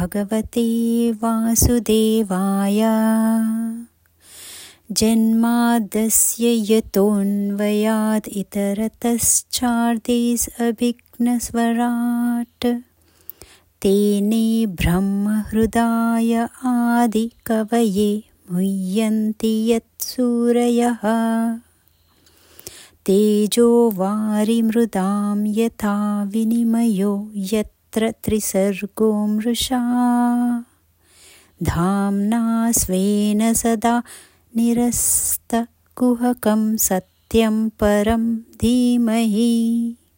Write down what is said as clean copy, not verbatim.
भगवते वासुदेवाय। जन्माद्यस्य यतोऽन्वयात् इतरतश्चार्थेष्वभिघ्नस्वराट् तेने ब्रह्महृदाय आदिकवये मुह्यन्ति यत्सूरयः। तेजो वारिमृदां यथा विनिमयो यत्र त्रिसर्गो मृषा धाम्ना स्वेन सदा निरस्तकुहकं सत्यं परं धीमहि।